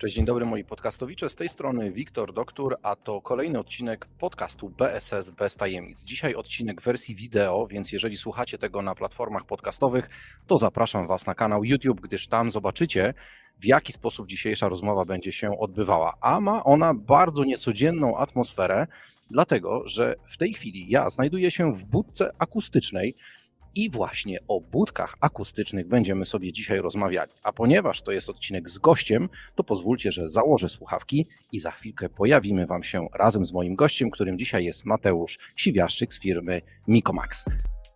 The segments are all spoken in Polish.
Cześć, dzień dobry moi podcastowicze, z tej strony Wiktor Doktor, a to kolejny odcinek podcastu BSS bez tajemnic. Dzisiaj odcinek w wersji wideo, więc jeżeli słuchacie tego na platformach podcastowych, to zapraszam Was na kanał YouTube, gdyż tam zobaczycie, w jaki sposób dzisiejsza rozmowa będzie się odbywała. A ma ona bardzo niecodzienną atmosferę, dlatego że w tej chwili ja znajduję się w budce akustycznej, i właśnie o budkach akustycznych będziemy sobie dzisiaj rozmawiali. A ponieważ to jest odcinek z gościem, to pozwólcie, że założę słuchawki i za chwilkę pojawimy Wam się razem z moim gościem, którym dzisiaj jest Mateusz Siwiaszczyk z firmy Mikomax.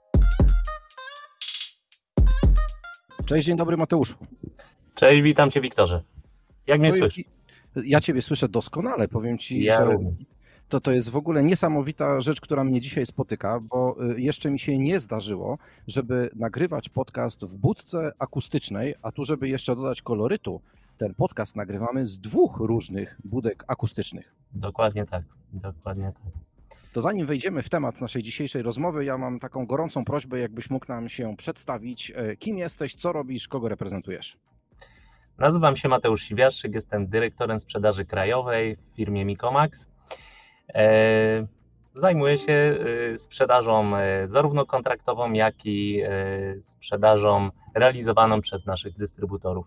Cześć, dzień dobry Mateuszu. Cześć, witam Cię Wiktorze. Jak mnie słyszysz? Ja Ciebie słyszę doskonale, powiem Ci, że to jest w ogóle niesamowita rzecz, która mnie dzisiaj spotyka, bo jeszcze mi się nie zdarzyło, żeby nagrywać podcast w budce akustycznej, a tu żeby jeszcze dodać kolorytu, ten podcast nagrywamy z dwóch różnych budek akustycznych. Dokładnie tak, dokładnie tak. To zanim wejdziemy w temat naszej dzisiejszej rozmowy, ja mam taką gorącą prośbę, jakbyś mógł nam się przedstawić. Kim jesteś, co robisz, kogo reprezentujesz? Nazywam się Mateusz Siwiaszczyk, jestem dyrektorem sprzedaży krajowej w firmie Mikomax. Zajmuję się sprzedażą zarówno kontraktową, jak i sprzedażą realizowaną przez naszych dystrybutorów.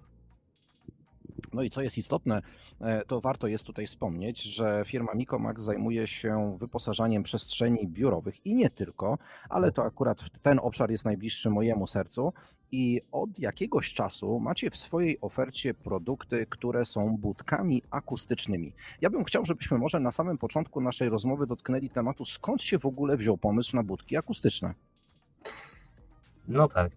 No i co jest istotne, to warto jest tutaj wspomnieć, że firma Mikomax zajmuje się wyposażaniem przestrzeni biurowych i nie tylko, ale to akurat ten obszar jest najbliższy mojemu sercu i od jakiegoś czasu macie w swojej ofercie produkty, które są budkami akustycznymi. Ja bym chciał, żebyśmy może na samym początku naszej rozmowy dotknęli tematu, skąd się w ogóle wziął pomysł na budki akustyczne. No tak,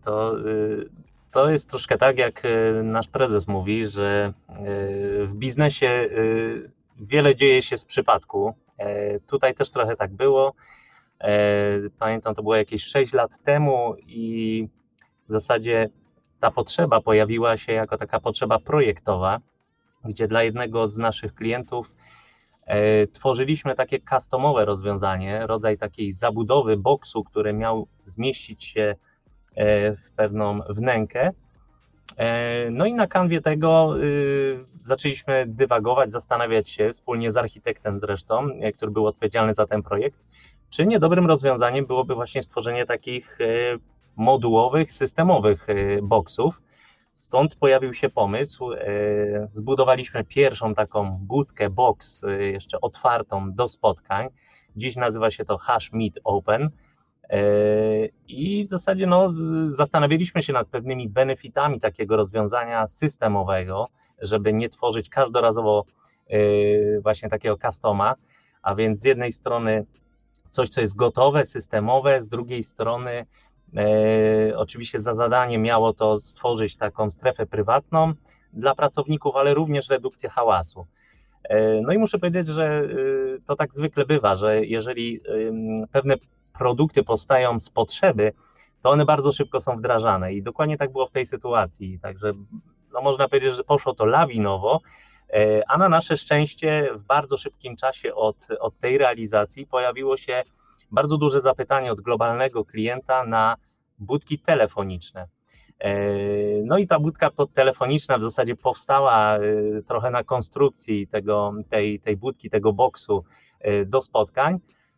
to jest troszkę tak, jak nasz prezes mówi, że w biznesie wiele dzieje się z przypadku. Tutaj też trochę tak było. Pamiętam, to było jakieś 6 lat temu i w zasadzie ta potrzeba pojawiła się jako taka potrzeba projektowa, gdzie dla jednego z naszych klientów tworzyliśmy takie customowe rozwiązanie, rodzaj takiej zabudowy boksu, który miał zmieścić się w pewną wnękę. No i na kanwie tego zaczęliśmy dywagować, zastanawiać się wspólnie z architektem zresztą, który był odpowiedzialny za ten projekt, czy niedobrym rozwiązaniem byłoby właśnie stworzenie takich modułowych, systemowych boksów. Stąd pojawił się pomysł, zbudowaliśmy pierwszą taką budkę box, jeszcze otwartą do spotkań. Dziś nazywa się to Hash Meet Open. I w zasadzie zastanawialiśmy się nad pewnymi benefitami takiego rozwiązania systemowego, żeby nie tworzyć każdorazowo właśnie takiego customa, a więc z jednej strony coś, co jest gotowe, systemowe, z drugiej strony oczywiście za zadanie miało to stworzyć taką strefę prywatną dla pracowników, ale również redukcję hałasu. No i muszę powiedzieć, że to tak zwykle bywa, że jeżeli pewne produkty powstają z potrzeby, to one bardzo szybko są wdrażane i dokładnie tak było w tej sytuacji. Także można powiedzieć, że poszło to lawinowo, a na nasze szczęście w bardzo szybkim czasie od tej realizacji pojawiło się bardzo duże zapytanie od globalnego klienta na budki telefoniczne. No i ta budka telefoniczna w zasadzie powstała trochę na konstrukcji tej budki, tego boksu do spotkań.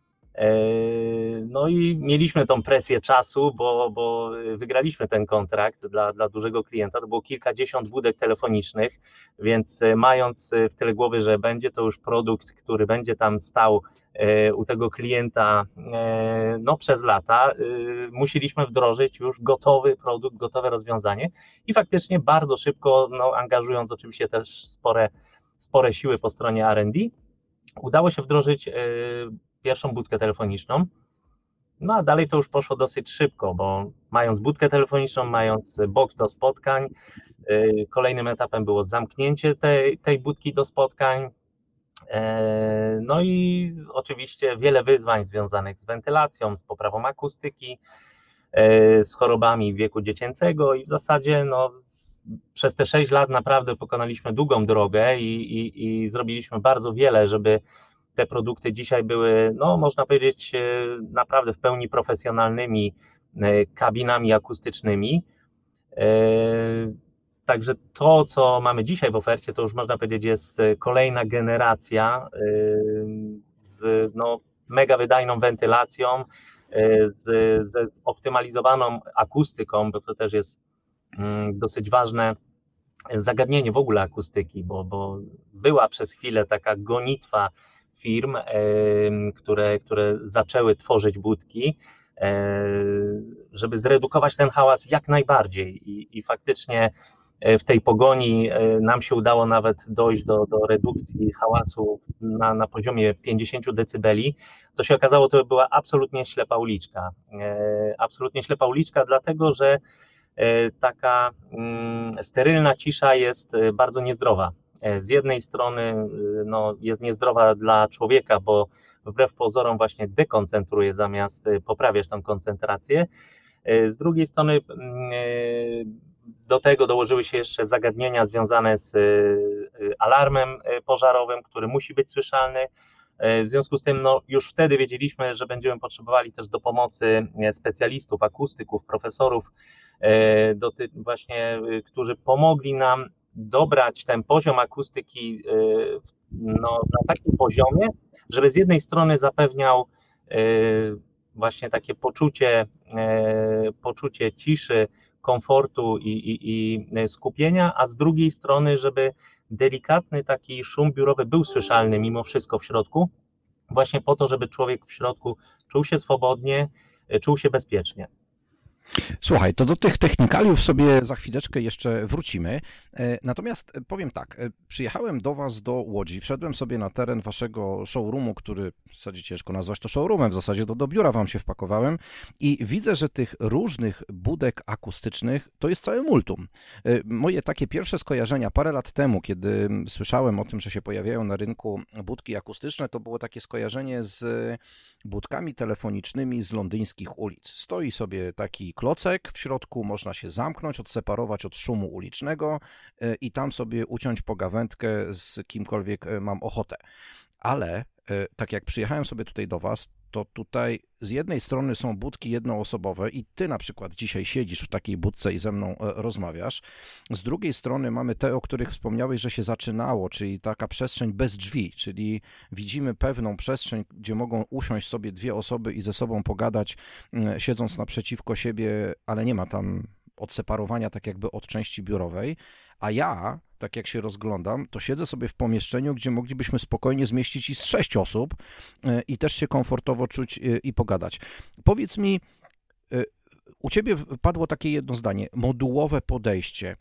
No i mieliśmy tą presję czasu, bo wygraliśmy ten kontrakt dla dużego klienta, to było kilkadziesiąt budek telefonicznych, więc mając w tyle głowy, że będzie to już produkt, który będzie tam stał u tego klienta przez lata, musieliśmy wdrożyć już gotowy produkt, gotowe rozwiązanie i faktycznie bardzo szybko, angażując oczywiście też spore siły po stronie R&D, udało się wdrożyć pierwszą budkę telefoniczną, a dalej to już poszło dosyć szybko, bo mając budkę telefoniczną, mając box do spotkań, kolejnym etapem było zamknięcie tej budki do spotkań, no i oczywiście wiele wyzwań związanych z wentylacją, z poprawą akustyki, z chorobami wieku dziecięcego i w zasadzie przez te 6 lat naprawdę pokonaliśmy długą drogę i zrobiliśmy bardzo wiele, żeby te produkty dzisiaj były, można powiedzieć, naprawdę w pełni profesjonalnymi kabinami akustycznymi. Także to, co mamy dzisiaj w ofercie, to już można powiedzieć jest kolejna generacja z mega wydajną wentylacją, ze zoptymalizowaną akustyką, bo to też jest dosyć ważne zagadnienie w ogóle akustyki, bo była przez chwilę taka gonitwa firm, które zaczęły tworzyć budki, żeby zredukować ten hałas jak najbardziej i faktycznie w tej pogoni nam się udało nawet dojść do redukcji hałasu na poziomie 50 decybeli. Co się okazało, to była absolutnie ślepa uliczka. Absolutnie ślepa uliczka, dlatego że taka sterylna cisza jest bardzo niezdrowa. Z jednej strony jest niezdrowa dla człowieka, bo wbrew pozorom właśnie dekoncentruje zamiast poprawiać tą koncentrację. Z drugiej strony do tego dołożyły się jeszcze zagadnienia związane z alarmem pożarowym, który musi być słyszalny. W związku z tym już wtedy wiedzieliśmy, że będziemy potrzebowali też do pomocy specjalistów, akustyków, profesorów, właśnie, którzy pomogli nam dobrać ten poziom akustyki na takim poziomie, żeby z jednej strony zapewniał właśnie takie poczucie ciszy, komfortu i skupienia, a z drugiej strony, żeby delikatny taki szum biurowy był słyszalny mimo wszystko w środku, właśnie po to, żeby człowiek w środku czuł się swobodnie, czuł się bezpiecznie. Słuchaj, to do tych technikaliów sobie za chwileczkę jeszcze wrócimy. Natomiast powiem tak, przyjechałem do Was do Łodzi, wszedłem sobie na teren Waszego showroomu, który w zasadzie ciężko nazwać to showroomem, w zasadzie do biura Wam się wpakowałem i widzę, że tych różnych budek akustycznych to jest całe multum. Moje takie pierwsze skojarzenia parę lat temu, kiedy słyszałem o tym, że się pojawiają na rynku budki akustyczne, to było takie skojarzenie z budkami telefonicznymi z londyńskich ulic. Stoi sobie taki klocek, w środku można się zamknąć, odseparować od szumu ulicznego i tam sobie uciąć pogawędkę z kimkolwiek mam ochotę. Ale tak jak przyjechałem sobie tutaj do Was, to tutaj z jednej strony są budki jednoosobowe i Ty na przykład dzisiaj siedzisz w takiej budce i ze mną rozmawiasz. Z drugiej strony mamy te, o których wspomniałeś, że się zaczynało, czyli taka przestrzeń bez drzwi, czyli widzimy pewną przestrzeń, gdzie mogą usiąść sobie dwie osoby i ze sobą pogadać, siedząc naprzeciwko siebie, ale nie ma tam odseparowania tak jakby od części biurowej, a ja, tak jak się rozglądam, to siedzę sobie w pomieszczeniu, gdzie moglibyśmy spokojnie zmieścić i z 6 osób i też się komfortowo czuć i pogadać. Powiedz mi, u Ciebie padło takie jedno zdanie, modułowe podejście.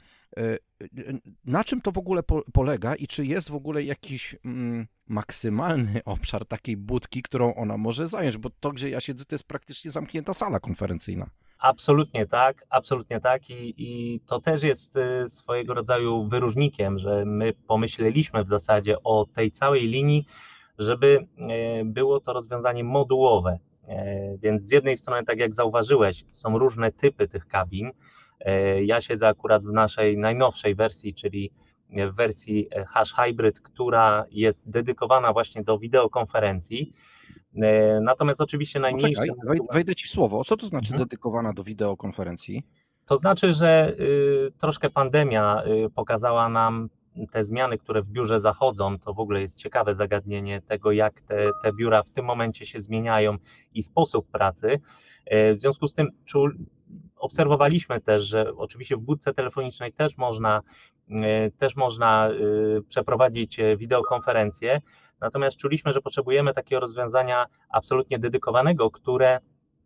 Na czym to w ogóle polega i czy jest w ogóle jakiś maksymalny obszar takiej budki, którą ona może zająć? Bo to, gdzie ja siedzę, to jest praktycznie zamknięta sala konferencyjna. Absolutnie tak i to też jest swojego rodzaju wyróżnikiem, że my pomyśleliśmy w zasadzie o tej całej linii, żeby było to rozwiązanie modułowe, więc z jednej strony, tak jak zauważyłeś, są różne typy tych kabin. Ja siedzę akurat w naszej najnowszej wersji, czyli w wersji Hash Hybrid, która jest dedykowana właśnie do wideokonferencji. Natomiast oczywiście najmniejsze... Wejdę Ci w słowo. Co to znaczy dedykowana do wideokonferencji? To znaczy, że troszkę pandemia pokazała nam te zmiany, które w biurze zachodzą. To w ogóle jest ciekawe zagadnienie tego, jak te biura w tym momencie się zmieniają i sposób pracy. W związku z tym obserwowaliśmy też, że oczywiście w budce telefonicznej też można przeprowadzić wideokonferencję, natomiast czuliśmy, że potrzebujemy takiego rozwiązania absolutnie dedykowanego, które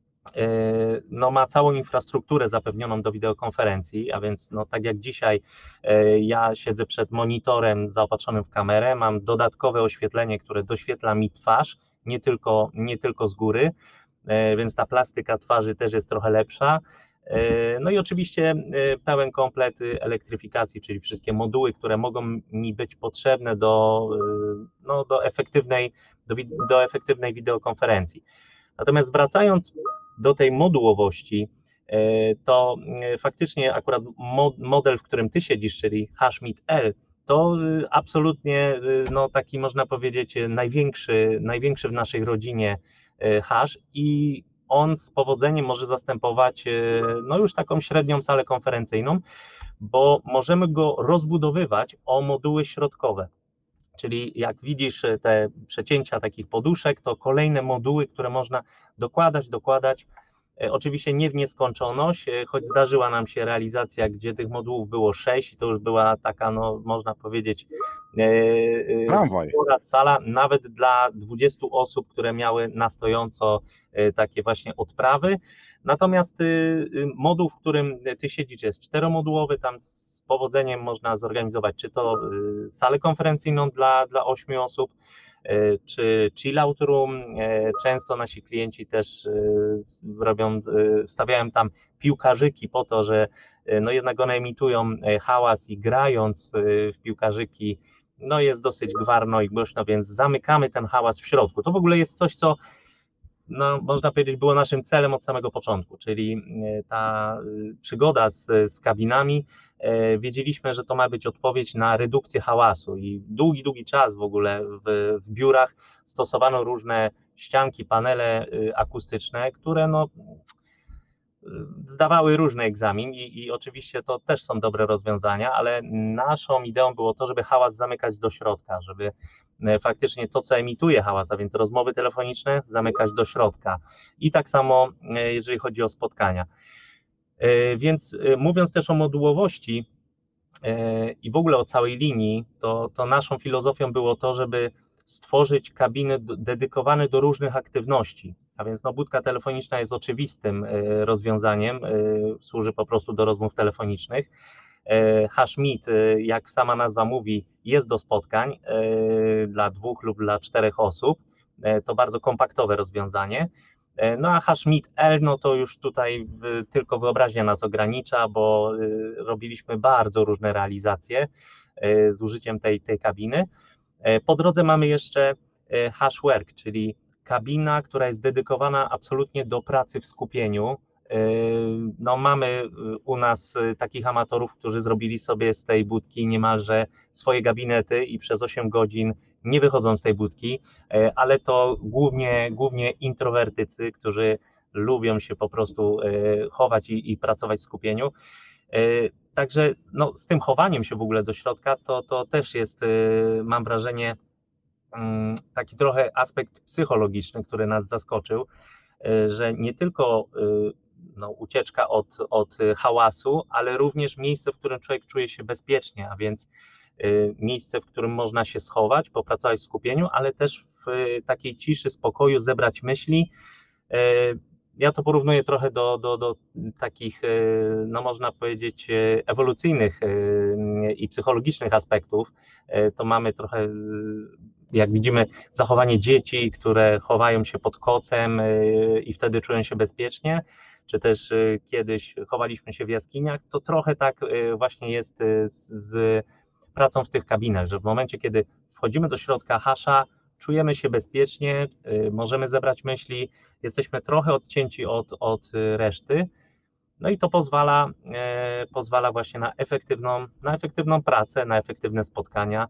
ma całą infrastrukturę zapewnioną do wideokonferencji, a więc tak jak dzisiaj ja siedzę przed monitorem zaopatrzonym w kamerę, mam dodatkowe oświetlenie, które doświetla mi twarz, nie tylko z góry, więc ta plastyka twarzy też jest trochę lepsza. No i oczywiście pełen komplet elektryfikacji, czyli wszystkie moduły, które mogą mi być potrzebne do efektywnej wideokonferencji. Natomiast wracając do tej modułowości, to faktycznie akurat model, w którym Ty siedzisz, czyli HashMeet L, to absolutnie taki można powiedzieć największy w naszej rodzinie hash i on z powodzeniem może zastępować no już taką średnią salę konferencyjną, bo możemy go rozbudowywać o moduły środkowe. Czyli jak widzisz te przecięcia takich poduszek, to kolejne moduły, które można dokładać. Oczywiście nie w nieskończoność, choć zdarzyła nam się realizacja, gdzie tych modułów było 6 i to już była taka, no można powiedzieć, spora sala, nawet dla 20 osób, które miały na stojąco takie właśnie odprawy. Natomiast moduł, w którym ty siedzisz, jest 4-modułowy, tam z powodzeniem można zorganizować czy to salę konferencyjną dla 8 osób, czy chill-out room. Często nasi klienci też stawiają tam piłkarzyki po to, że no jednak one emitują hałas i grając w piłkarzyki, no jest dosyć gwarno i głośno, więc zamykamy ten hałas w środku. To w ogóle jest coś, co no, można powiedzieć było naszym celem od samego początku, czyli ta przygoda z kabinami. Wiedzieliśmy, że to ma być odpowiedź na redukcję hałasu i długi czas w ogóle w biurach stosowano różne ścianki, panele akustyczne, które no zdawały różny egzamin i oczywiście to też są dobre rozwiązania, ale naszą ideą było to, żeby hałas zamykać do środka, żeby faktycznie to, co emituje hałas, a więc rozmowy telefoniczne, zamykać do środka. I tak samo, jeżeli chodzi o spotkania. Więc mówiąc też o modułowości i w ogóle o całej linii, to naszą filozofią było to, żeby stworzyć kabiny dedykowane do różnych aktywności. A więc no, budka telefoniczna jest oczywistym rozwiązaniem, służy po prostu do rozmów telefonicznych. HashMeet, jak sama nazwa mówi, jest do spotkań dla 2 lub dla 4 osób. To bardzo kompaktowe rozwiązanie. No a HashMeet L, no to już tutaj tylko wyobraźnia nas ogranicza, bo robiliśmy bardzo różne realizacje z użyciem tej kabiny. Po drodze mamy jeszcze HashWork, czyli kabina, która jest dedykowana absolutnie do pracy w skupieniu. No, mamy u nas takich amatorów, którzy zrobili sobie z tej budki niemalże swoje gabinety i przez 8 godzin nie wychodzą z tej budki, ale to głównie introwertycy, którzy lubią się po prostu chować i pracować w skupieniu. Także no, z tym chowaniem się w ogóle do środka to też jest, mam wrażenie, taki trochę aspekt psychologiczny, który nas zaskoczył, że nie tylko no, ucieczka od hałasu, ale również miejsce, w którym człowiek czuje się bezpiecznie, a więc miejsce, w którym można się schować, popracować w skupieniu, ale też w takiej ciszy, spokoju zebrać myśli. Ja to porównuję trochę do takich, no można powiedzieć, ewolucyjnych i psychologicznych aspektów. To mamy trochę, jak widzimy, zachowanie dzieci, które chowają się pod kocem i wtedy czują się bezpiecznie, czy też kiedyś chowaliśmy się w jaskiniach, to trochę tak właśnie jest z pracą w tych kabinach, że w momencie, kiedy wchodzimy do środka Hasha, czujemy się bezpiecznie, możemy zebrać myśli, jesteśmy trochę odcięci od reszty, no i to pozwala właśnie na efektywną pracę, na efektywne spotkania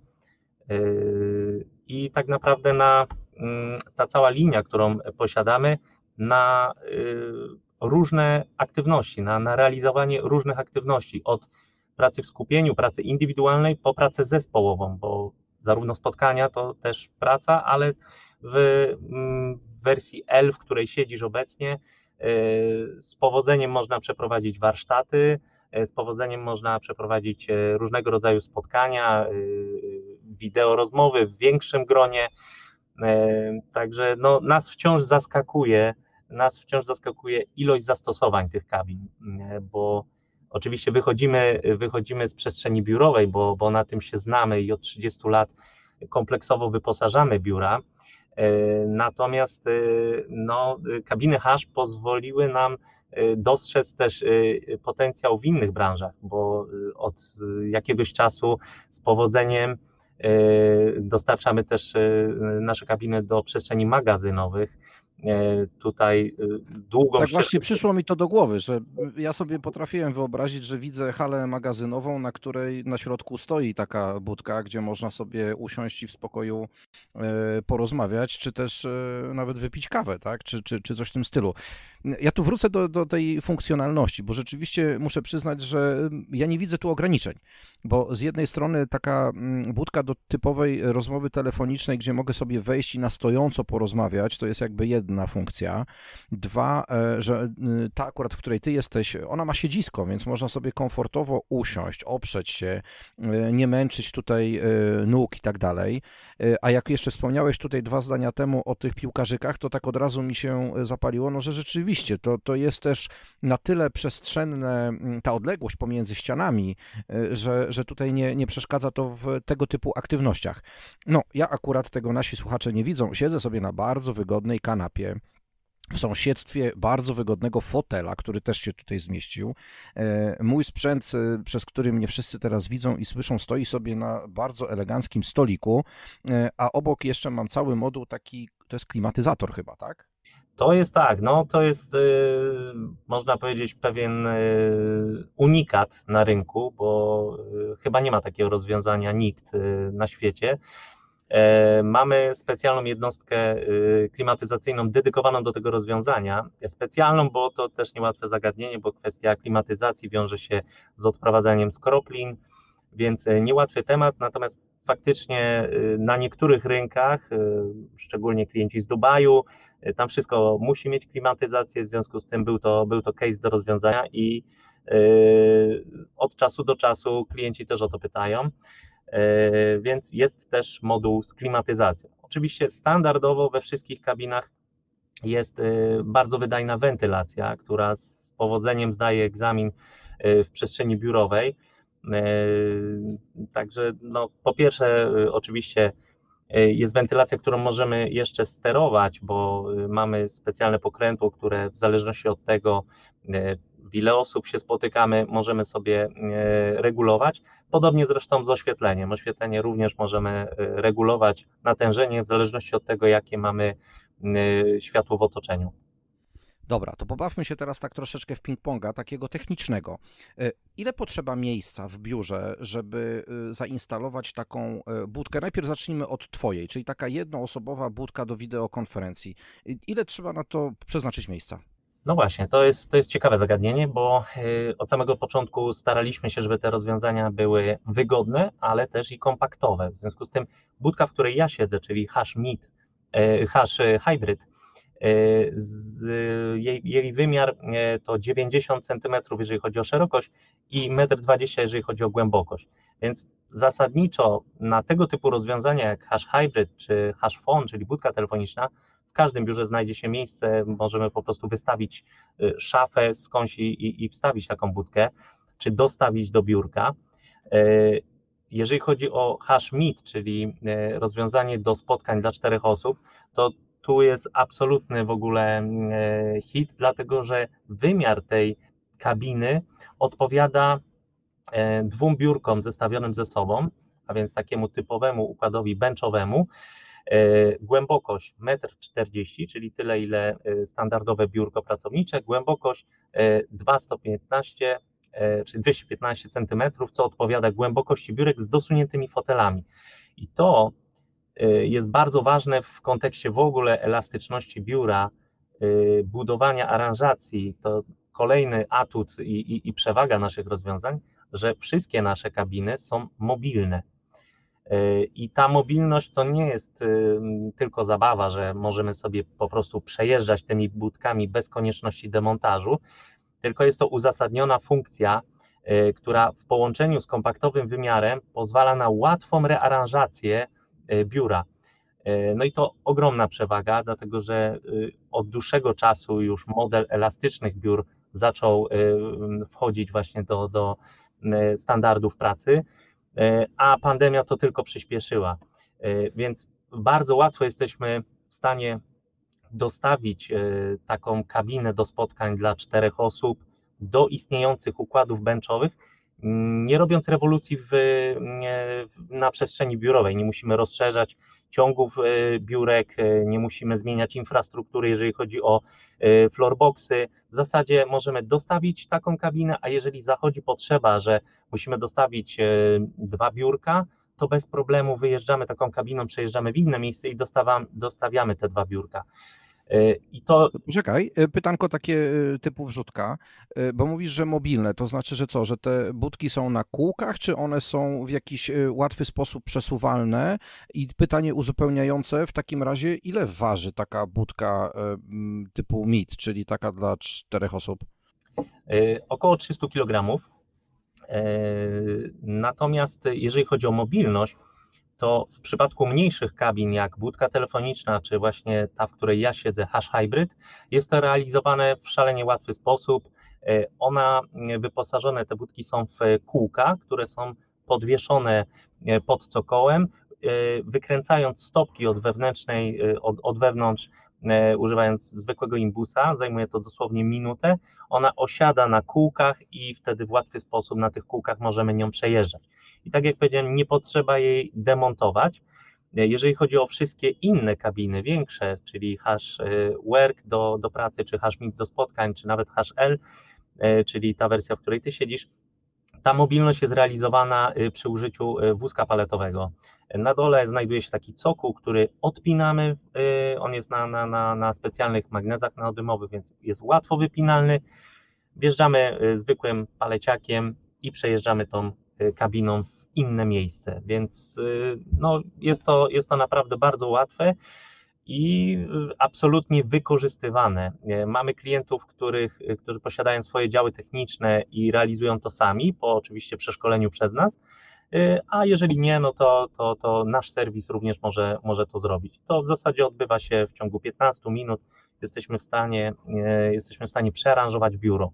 i tak naprawdę ta cała linia, którą posiadamy, na różne aktywności, na realizowanie różnych aktywności, od pracy w skupieniu, pracy indywidualnej po pracę zespołową, bo zarówno spotkania to też praca, ale w wersji L, w której siedzisz obecnie, z powodzeniem można przeprowadzić warsztaty, z powodzeniem można przeprowadzić różnego rodzaju spotkania, wideo rozmowy w większym gronie, także no, nas wciąż zaskakuje ilość zastosowań tych kabin, bo oczywiście wychodzimy z przestrzeni biurowej, bo na tym się znamy i od 30 lat kompleksowo wyposażamy biura, natomiast no, kabiny Hash pozwoliły nam dostrzec też potencjał w innych branżach, bo od jakiegoś czasu z powodzeniem dostarczamy też nasze kabiny do przestrzeni magazynowych, tutaj długą Tak ścieżkę. właśnie przyszło mi to do głowy, że ja sobie potrafiłem wyobrazić, że widzę halę magazynową, na której na środku stoi taka budka, gdzie można sobie usiąść i w spokoju porozmawiać, czy też nawet wypić kawę, tak? Czy coś w tym stylu. Ja tu wrócę do tej funkcjonalności, bo rzeczywiście muszę przyznać, że ja nie widzę tu ograniczeń, bo z jednej strony taka budka do typowej rozmowy telefonicznej, gdzie mogę sobie wejść i na stojąco porozmawiać, to jest jakby jedna funkcja. Dwa, że ta akurat, w której ty jesteś, ona ma siedzisko, więc można sobie komfortowo usiąść, oprzeć się, nie męczyć tutaj nóg i tak dalej. A jak jeszcze wspomniałeś tutaj 2 zdania temu o tych piłkarzykach, to tak od razu mi się zapaliło, no że rzeczywiście to jest też na tyle przestrzenne, ta odległość pomiędzy ścianami, że tutaj nie przeszkadza to w tego typu aktywnościach. No, ja akurat tego nasi słuchacze nie widzą. Siedzę sobie na bardzo wygodnej kanapie, w sąsiedztwie bardzo wygodnego fotela, który też się tutaj zmieścił. Mój sprzęt, przez który mnie wszyscy teraz widzą i słyszą, stoi sobie na bardzo eleganckim stoliku, a obok jeszcze mam cały moduł taki, to jest klimatyzator chyba, tak? To jest tak, no to jest można powiedzieć pewien unikat na rynku, bo chyba nie ma takiego rozwiązania nikt na świecie. Mamy specjalną jednostkę klimatyzacyjną dedykowaną do tego rozwiązania. Specjalną, bo to też niełatwe zagadnienie, bo kwestia klimatyzacji wiąże się z odprowadzaniem skroplin, więc niełatwy temat, natomiast faktycznie na niektórych rynkach, szczególnie klienci z Dubaju, tam wszystko musi mieć klimatyzację, w związku z tym był to case do rozwiązania i od czasu do czasu klienci też o to pytają. Więc jest też moduł z klimatyzacją. Oczywiście standardowo we wszystkich kabinach jest bardzo wydajna wentylacja, która z powodzeniem zdaje egzamin w przestrzeni biurowej. Także no, po pierwsze oczywiście jest wentylacja, którą możemy jeszcze sterować, bo mamy specjalne pokrętło, które w zależności od tego, w ile osób się spotykamy, możemy sobie regulować. Podobnie zresztą z oświetleniem. Oświetlenie również możemy regulować natężenie w zależności od tego, jakie mamy światło w otoczeniu. Dobra, to pobawmy się teraz tak troszeczkę w ping-ponga, takiego technicznego. Ile potrzeba miejsca w biurze, żeby zainstalować taką budkę? Najpierw zacznijmy od twojej, czyli taka jednoosobowa budka do wideokonferencji. Ile trzeba na to przeznaczyć miejsca? No właśnie, to jest ciekawe zagadnienie, bo od samego początku staraliśmy się, żeby te rozwiązania były wygodne, ale też i kompaktowe. W związku z tym budka, w której ja siedzę, czyli Hash Hybrid, jej wymiar to 90 cm, jeżeli chodzi o szerokość i 1,20 m, jeżeli chodzi o głębokość. Więc zasadniczo na tego typu rozwiązania jak Hash Hybrid czy Hash Phone, czyli budka telefoniczna, w każdym biurze znajdzie się miejsce, możemy po prostu wystawić szafę skądś i wstawić taką budkę, czy dostawić do biurka. Jeżeli chodzi o Hash Meet, czyli rozwiązanie do spotkań dla 4 osób, to tu jest absolutny w ogóle hit, dlatego że wymiar tej kabiny odpowiada 2 biurkom zestawionym ze sobą, a więc takiemu typowemu układowi benchowemu. Głębokość 1,40 m, czyli tyle, ile standardowe biurko pracownicze, głębokość 215 czy 215 cm, co odpowiada głębokości biurek z dosuniętymi fotelami. I to jest bardzo ważne w kontekście w ogóle elastyczności biura, budowania aranżacji. To kolejny atut i przewaga naszych rozwiązań, że wszystkie nasze kabiny są mobilne. I ta mobilność to nie jest tylko zabawa, że możemy sobie po prostu przejeżdżać tymi budkami bez konieczności demontażu, tylko jest to uzasadniona funkcja, która w połączeniu z kompaktowym wymiarem pozwala na łatwą rearanżację biura. No i to ogromna przewaga, dlatego że od dłuższego czasu już model elastycznych biur zaczął wchodzić właśnie do standardów pracy, a pandemia to tylko przyspieszyła, więc bardzo łatwo jesteśmy w stanie dostawić taką kabinę do spotkań dla 4 osób do istniejących układów benchowych, nie robiąc rewolucji na przestrzeni biurowej. Nie musimy rozszerzać ciągów biurek, nie musimy zmieniać infrastruktury, jeżeli chodzi o floorboxy. W zasadzie możemy dostawić taką kabinę, a jeżeli zachodzi potrzeba, że musimy dostawić 2 biurka, to bez problemu wyjeżdżamy taką kabiną, przejeżdżamy w inne miejsce i dostawiamy te 2 biurka. I to... Poczekaj, pytanko takie typu wrzutka, bo mówisz, że mobilne, to znaczy, że co, że te budki są na kółkach, czy one są w jakiś łatwy sposób przesuwalne? I pytanie uzupełniające w takim razie, ile waży taka budka typu MIT, czyli taka dla 4 osób? Około 300 kg. Natomiast jeżeli chodzi o mobilność, to w przypadku mniejszych kabin, jak budka telefoniczna, czy właśnie ta, w której ja siedzę, Hash Hybrid, jest to realizowane w szalenie łatwy sposób. Wyposażone te budki są w kółka, które są podwieszone pod cokołem, wykręcając stopki od wewnątrz, używając zwykłego imbusa, zajmuje to dosłownie minutę, ona osiada na kółkach i wtedy w łatwy sposób na tych kółkach możemy nią przejeżdżać. I tak jak powiedziałem, nie potrzeba jej demontować. Jeżeli chodzi o wszystkie inne kabiny większe, czyli Hash Work do pracy, czy Hash Meet do spotkań, czy nawet Hash L, czyli ta wersja, w której ty siedzisz, ta mobilność jest realizowana przy użyciu wózka paletowego. Na dole znajduje się taki cokół, który odpinamy, on jest na specjalnych magnezach neodymowych, więc jest łatwo wypinalny. Wjeżdżamy zwykłym paleciakiem i przejeżdżamy tą kabiną w inne miejsce, więc no, jest to naprawdę bardzo łatwe i absolutnie wykorzystywane. Mamy klientów, którzy posiadają swoje działy techniczne i realizują to sami, po oczywiście przeszkoleniu przez nas, a jeżeli nie, no to nasz serwis również może to zrobić. To w zasadzie odbywa się w ciągu 15 minut, jesteśmy w stanie przearanżować biuro.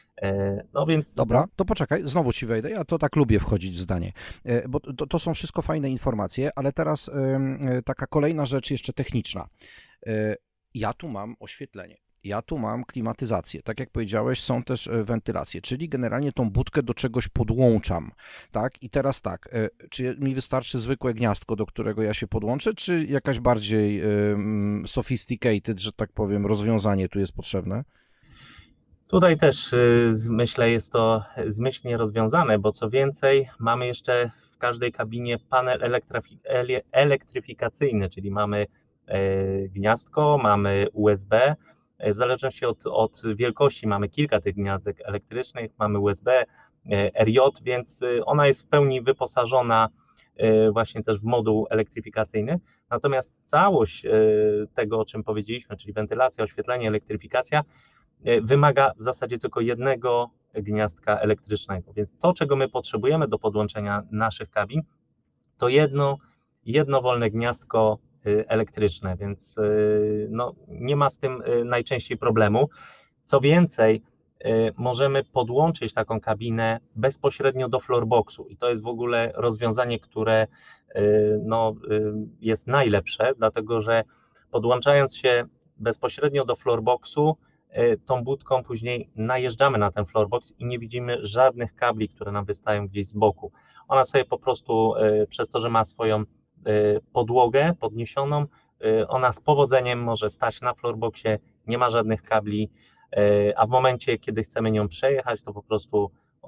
No więc... Dobra, to poczekaj, znowu ci wejdę, ja to tak lubię wchodzić w zdanie, bo to są wszystko fajne informacje, ale teraz taka kolejna rzecz jeszcze techniczna. Ja tu mam oświetlenie, ja tu mam klimatyzację, tak jak powiedziałeś, są też wentylacje, czyli generalnie tą budkę do czegoś podłączam, tak? I teraz tak, czy mi wystarczy zwykłe gniazdko, do którego ja się podłączę, czy jakaś bardziej sophisticated, że tak powiem, rozwiązanie tu jest potrzebne? Tutaj też myślę, jest to zmyślnie rozwiązane, bo co więcej, mamy jeszcze w każdej kabinie panel elektryfikacyjny, czyli mamy gniazdko, mamy USB. W zależności od wielkości mamy kilka tych gniazdek elektrycznych, mamy USB, RJ, więc ona jest w pełni wyposażona właśnie też w moduł elektryfikacyjny. Natomiast całość tego, o czym powiedzieliśmy, czyli wentylacja, oświetlenie, elektryfikacja, wymaga w zasadzie tylko jednego gniazdka elektrycznego, więc to, czego my potrzebujemy do podłączenia naszych kabin, to jedno wolne gniazdko elektryczne, więc no, nie ma z tym najczęściej problemu. Co więcej, możemy podłączyć taką kabinę bezpośrednio do floorboxu i to jest w ogóle rozwiązanie, które no, jest najlepsze, dlatego że podłączając się bezpośrednio do floorboxu, tą budką później najeżdżamy na ten floorbox i nie widzimy żadnych kabli, które nam wystają gdzieś z boku. Ona sobie po prostu, przez to, że ma swoją podłogę podniesioną, ona z powodzeniem może stać na floorboxie, nie ma żadnych kabli, a w momencie, kiedy chcemy nią przejechać, to po prostu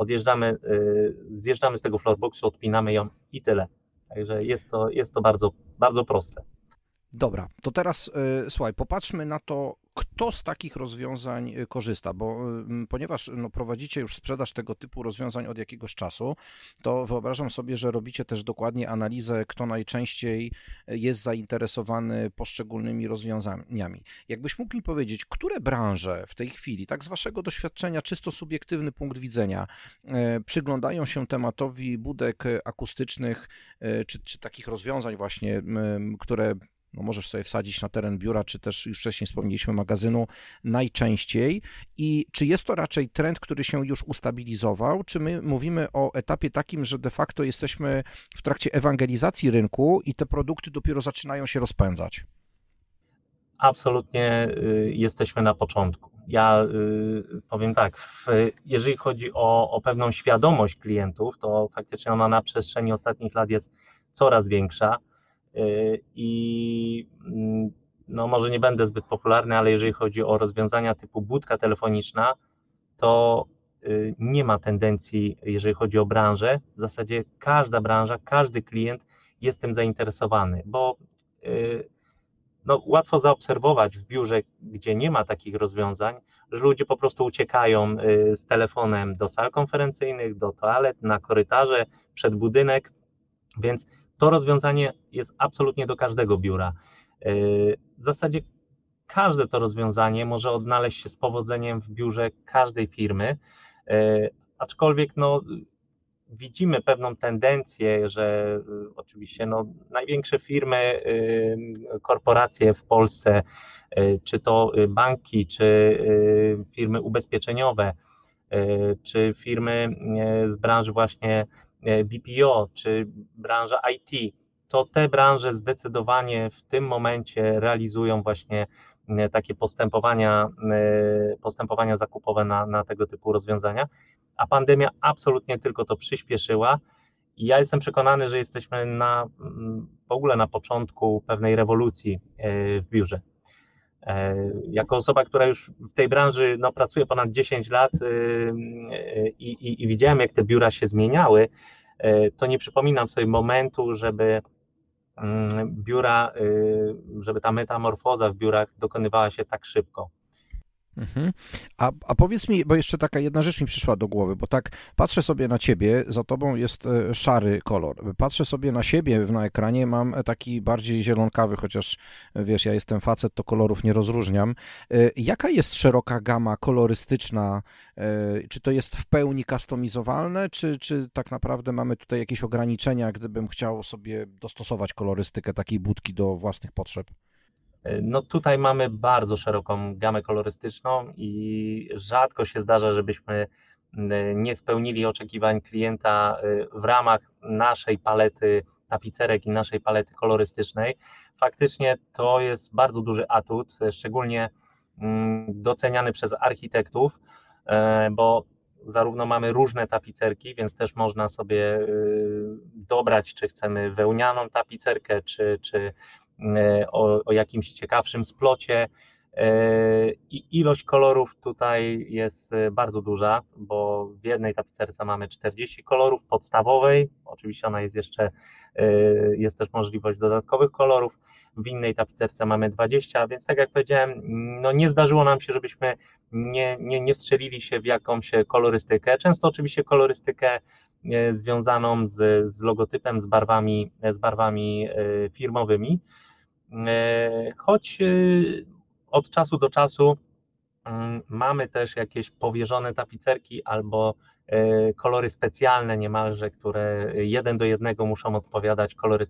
zjeżdżamy z tego floorboxu, odpinamy ją i tyle. Także jest to bardzo, bardzo proste. Dobra, to teraz słuchaj, popatrzmy na to, kto z takich rozwiązań korzysta, bo ponieważ prowadzicie już sprzedaż tego typu rozwiązań od jakiegoś czasu, to wyobrażam sobie, że robicie też dokładnie analizę, kto najczęściej jest zainteresowany poszczególnymi rozwiązaniami. Jakbyś mógł mi powiedzieć, które branże w tej chwili, tak z waszego doświadczenia, czysto subiektywny punkt widzenia, przyglądają się tematowi budek akustycznych, czy takich rozwiązań właśnie, które możesz sobie wsadzić na teren biura, czy też już wcześniej wspomnieliśmy magazynu najczęściej i czy jest to raczej trend, który się już ustabilizował, czy my mówimy o etapie takim, że de facto jesteśmy w trakcie ewangelizacji rynku i te produkty dopiero zaczynają się rozpędzać? Absolutnie jesteśmy na początku. Ja powiem tak, jeżeli chodzi o pewną świadomość klientów, to faktycznie ona na przestrzeni ostatnich lat jest coraz większa. i no może nie będę zbyt popularny, ale jeżeli chodzi o rozwiązania typu budka telefoniczna, to nie ma tendencji, jeżeli chodzi o branżę. W zasadzie każda branża, każdy klient jest tym zainteresowany, bo no, łatwo zaobserwować w biurze, gdzie nie ma takich rozwiązań, że ludzie po prostu uciekają z telefonem do sal konferencyjnych, do toalet, na korytarze, przed budynek, więc to rozwiązanie jest absolutnie do każdego biura. W zasadzie każde to rozwiązanie może odnaleźć się z powodzeniem w biurze każdej firmy, aczkolwiek no, widzimy pewną tendencję, że oczywiście no, największe firmy, korporacje w Polsce, czy to banki, czy firmy ubezpieczeniowe, czy firmy z branży właśnie BPO, czy branża IT, to te branże zdecydowanie w tym momencie realizują właśnie takie postępowania zakupowe na tego typu rozwiązania, a pandemia absolutnie tylko to przyspieszyła i ja jestem przekonany, że jesteśmy w ogóle na początku pewnej rewolucji w biurze. Jako osoba, która już w tej branży no, pracuje ponad 10 lat i widziałem, jak te biura się zmieniały, to nie przypominam sobie momentu, żeby ta metamorfoza w biurach dokonywała się tak szybko. Mhm. A powiedz mi, bo jeszcze taka jedna rzecz mi przyszła do głowy, bo tak patrzę sobie na ciebie, za tobą jest szary kolor. Patrzę sobie na siebie na ekranie, mam taki bardziej zielonkawy, chociaż wiesz, ja jestem facet, to kolorów nie rozróżniam. Jaka jest szeroka gama kolorystyczna? Czy to jest w pełni customizowalne, czy tak naprawdę mamy tutaj jakieś ograniczenia, gdybym chciał sobie dostosować kolorystykę takiej budki do własnych potrzeb? No tutaj mamy bardzo szeroką gamę kolorystyczną i rzadko się zdarza, żebyśmy nie spełnili oczekiwań klienta w ramach naszej palety tapicerek i naszej palety kolorystycznej. Faktycznie to jest bardzo duży atut, szczególnie doceniany przez architektów, bo zarówno mamy różne tapicerki, więc też można sobie dobrać, czy chcemy wełnianą tapicerkę, czy o jakimś ciekawszym splocie i ilość kolorów tutaj jest bardzo duża, bo w jednej tapicerce mamy 40 kolorów podstawowej, oczywiście ona jest też możliwość dodatkowych kolorów, w innej tapicerce mamy 20, więc tak jak powiedziałem, no nie zdarzyło nam się, żebyśmy nie wstrzelili się w jakąś kolorystykę, często oczywiście kolorystykę związaną z logotypem, z barwami firmowymi, choć od czasu do czasu mamy też jakieś powierzone tapicerki albo kolory specjalne niemalże, które 1:1 muszą odpowiadać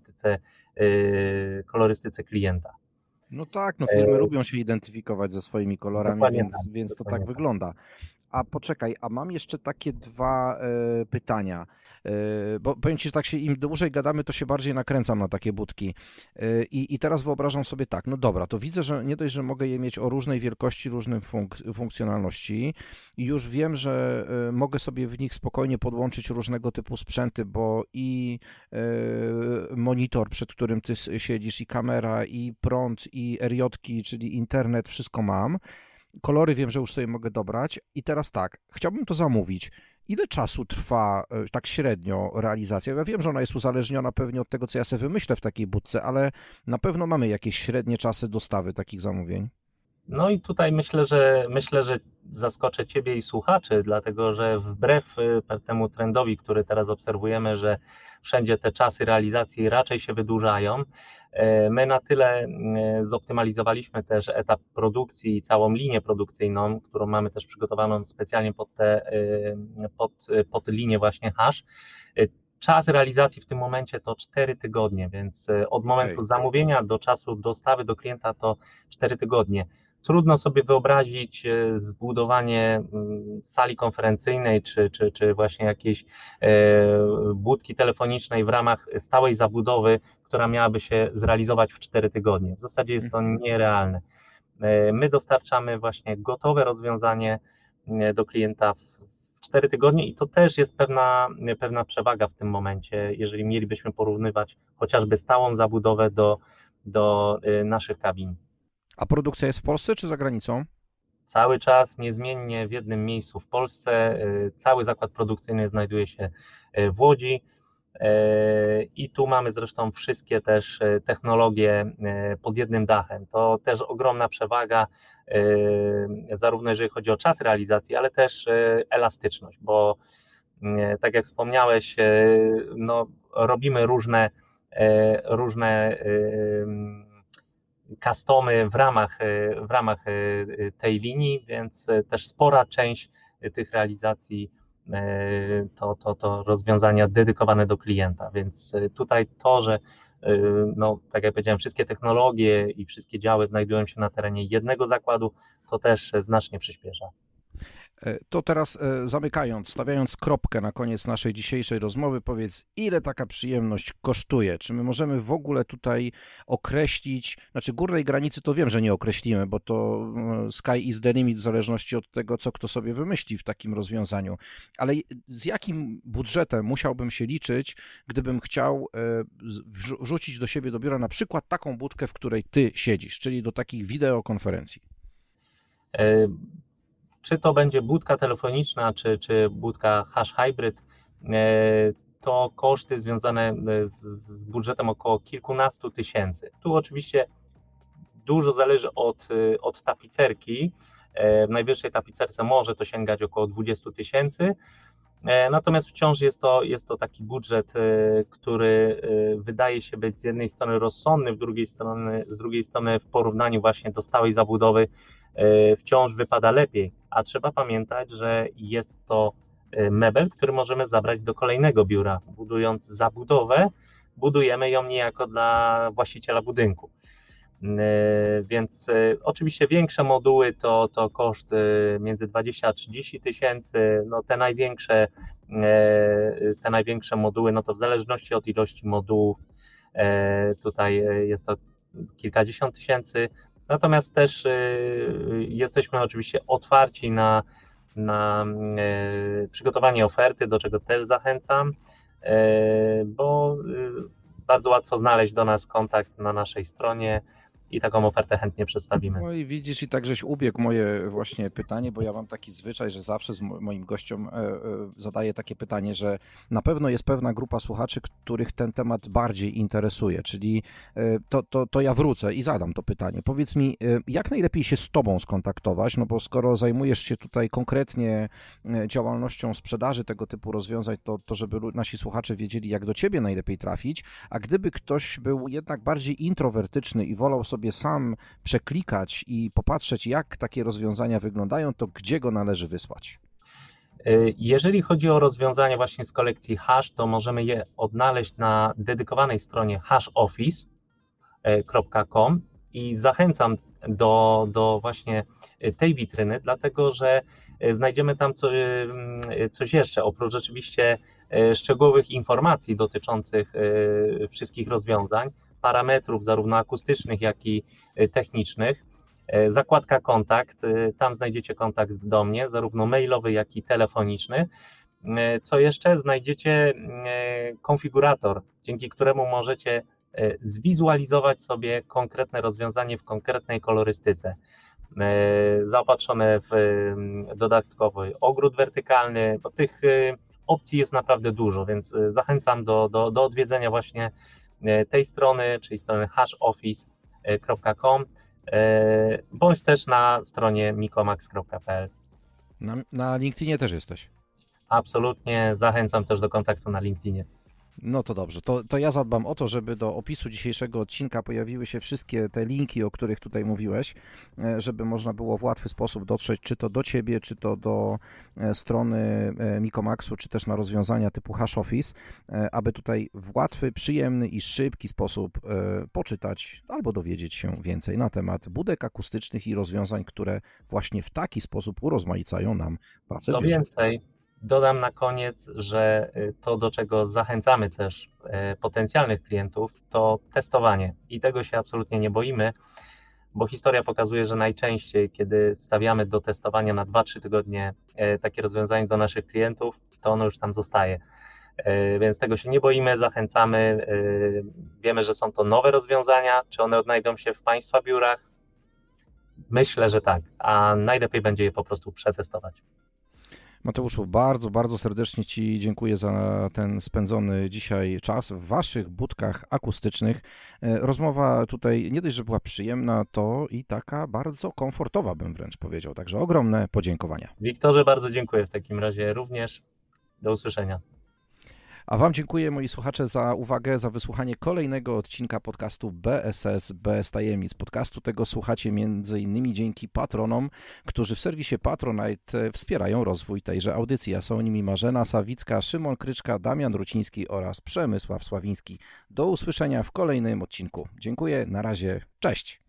kolorystyce klienta. No tak, no firmy lubią się identyfikować ze swoimi kolorami, więc to tak wygląda. A poczekaj, a mam jeszcze takie dwa pytania, bo powiem Ci, że tak się im dłużej gadamy, to się bardziej nakręcam na takie budki. I teraz wyobrażam sobie tak, no dobra, to widzę, że nie dość, że mogę je mieć o różnej wielkości, różnej funkcjonalności i już wiem, że mogę sobie w nich spokojnie podłączyć różnego typu sprzęty, bo i monitor, przed którym Ty siedzisz, i kamera, i prąd, i RJ-ki, czyli internet, wszystko mam. Kolory wiem, że już sobie mogę dobrać i teraz tak, chciałbym to zamówić. Ile czasu trwa tak średnio realizacja? Ja wiem, że ona jest uzależniona pewnie od tego, co ja sobie wymyślę w takiej budce, ale na pewno mamy jakieś średnie czasy dostawy takich zamówień. No i tutaj myślę, że zaskoczę Ciebie i słuchaczy, dlatego że wbrew temu trendowi, który teraz obserwujemy, że wszędzie te czasy realizacji raczej się wydłużają, my na tyle zoptymalizowaliśmy też etap produkcji i całą linię produkcyjną, którą mamy też przygotowaną specjalnie pod linię właśnie hash. Czas realizacji w tym momencie to 4 tygodnie, więc od momentu zamówienia do czasu dostawy do klienta to 4 tygodnie. Trudno sobie wyobrazić zbudowanie sali konferencyjnej czy właśnie jakiejś budki telefonicznej w ramach stałej zabudowy, która miałaby się zrealizować w 4 tygodnie. W zasadzie jest to nierealne. My dostarczamy właśnie gotowe rozwiązanie do klienta w 4 tygodnie i to też jest pewna przewaga w tym momencie, jeżeli mielibyśmy porównywać chociażby stałą zabudowę do naszych kabin. A produkcja jest w Polsce czy za granicą? Cały czas niezmiennie w jednym miejscu w Polsce. Cały zakład produkcyjny znajduje się w Łodzi i tu mamy zresztą wszystkie też technologie pod jednym dachem. To też ogromna przewaga, zarówno jeżeli chodzi o czas realizacji, ale też elastyczność, bo tak jak wspomniałeś, no, robimy różne customy w ramach tej linii, więc też spora część tych realizacji to rozwiązania dedykowane do klienta, więc tutaj to, że no, tak jak powiedziałem, wszystkie technologie i wszystkie działy znajdują się na terenie jednego zakładu, to też znacznie przyspiesza. To teraz zamykając, stawiając kropkę na koniec naszej dzisiejszej rozmowy, powiedz, ile taka przyjemność kosztuje? Czy my możemy w ogóle tutaj określić, znaczy górnej granicy to wiem, że nie określimy, bo to sky is the limit w zależności od tego, co kto sobie wymyśli w takim rozwiązaniu, ale z jakim budżetem musiałbym się liczyć, gdybym chciał wrzucić do siebie do biura na przykład taką budkę, w której ty siedzisz, czyli do takich wideokonferencji? Czy to będzie budka telefoniczna, czy budka hash hybrid, to koszty związane z budżetem około kilkunastu tysięcy. Tu oczywiście dużo zależy od tapicerki. W najwyższej tapicerce może to sięgać około 20 tysięcy, natomiast wciąż jest to taki budżet, który wydaje się być z jednej strony rozsądny, z drugiej strony w porównaniu właśnie do stałej zabudowy wciąż wypada lepiej, a trzeba pamiętać, że jest to mebel, który możemy zabrać do kolejnego biura. Budując zabudowę, budujemy ją niejako dla właściciela budynku. Więc oczywiście większe moduły to koszt między 20 a 30 tysięcy, no te największe moduły, no to w zależności od ilości modułów tutaj jest to kilkadziesiąt tysięcy. Natomiast też jesteśmy oczywiście otwarci na przygotowanie oferty, do czego też zachęcam, bo bardzo łatwo znaleźć do nas kontakt na naszej stronie i taką ofertę chętnie przedstawimy. No i widzisz, i tak żeś ubiegł moje właśnie pytanie, bo ja mam taki zwyczaj, że zawsze z moim gościom zadaję takie pytanie, że na pewno jest pewna grupa słuchaczy, których ten temat bardziej interesuje, czyli to ja wrócę i zadam to pytanie. Powiedz mi, jak najlepiej się z tobą skontaktować, no bo skoro zajmujesz się tutaj konkretnie działalnością sprzedaży tego typu rozwiązań, to żeby nasi słuchacze wiedzieli, jak do ciebie najlepiej trafić, a gdyby ktoś był jednak bardziej introwertyczny i wolał sobie sam przeklikać i popatrzeć, jak takie rozwiązania wyglądają, to gdzie go należy wysłać? Jeżeli chodzi o rozwiązania właśnie z kolekcji Hash, to możemy je odnaleźć na dedykowanej stronie hashoffice.com i zachęcam do właśnie tej witryny, dlatego że znajdziemy tam coś jeszcze, oprócz rzeczywiście szczegółowych informacji dotyczących wszystkich rozwiązań, parametrów zarówno akustycznych, jak i technicznych. Zakładka kontakt, tam znajdziecie kontakt do mnie, zarówno mailowy, jak i telefoniczny. Co jeszcze? Znajdziecie konfigurator, dzięki któremu możecie zwizualizować sobie konkretne rozwiązanie w konkretnej kolorystyce. Zaopatrzone w dodatkowy ogród wertykalny, bo tych opcji jest naprawdę dużo, więc zachęcam do odwiedzenia właśnie tej strony, czyli strony hashoffice.com bądź też na stronie mikomax.pl. Na LinkedInie też jesteś? Absolutnie, zachęcam też do kontaktu na LinkedInie. No to dobrze, to ja zadbam o to, żeby do opisu dzisiejszego odcinka pojawiły się wszystkie te linki, o których tutaj mówiłeś, żeby można było w łatwy sposób dotrzeć, czy to do Ciebie, czy to do strony Mikomaxu, czy też na rozwiązania typu Hash Office, aby tutaj w łatwy, przyjemny i szybki sposób poczytać albo dowiedzieć się więcej na temat budek akustycznych i rozwiązań, które właśnie w taki sposób urozmaicają nam pracę. Co więcej, dodam na koniec, że to, do czego zachęcamy też potencjalnych klientów, to testowanie i tego się absolutnie nie boimy, bo historia pokazuje, że najczęściej, kiedy stawiamy do testowania na 2-3 tygodnie takie rozwiązanie do naszych klientów, to ono już tam zostaje. Więc tego się nie boimy, zachęcamy. Wiemy, że są to nowe rozwiązania. Czy one odnajdą się w Państwa biurach? Myślę, że tak, a najlepiej będzie je po prostu przetestować. Mateuszu, bardzo, bardzo serdecznie Ci dziękuję za ten spędzony dzisiaj czas w Waszych budkach akustycznych. Rozmowa tutaj nie dość, że była przyjemna, to i taka bardzo komfortowa, bym wręcz powiedział. Także ogromne podziękowania. Wiktorze, bardzo dziękuję w takim razie również. Do usłyszenia. A Wam dziękuję, moi słuchacze, za uwagę, za wysłuchanie kolejnego odcinka podcastu BSS bez tajemnic. Podcastu tego słuchacie m.in. dzięki patronom, którzy w serwisie Patronite wspierają rozwój tejże audycji. A są nimi Marzena Sawicka, Szymon Kryczka, Damian Ruciński oraz Przemysław Sławiński. Do usłyszenia w kolejnym odcinku. Dziękuję, na razie, cześć!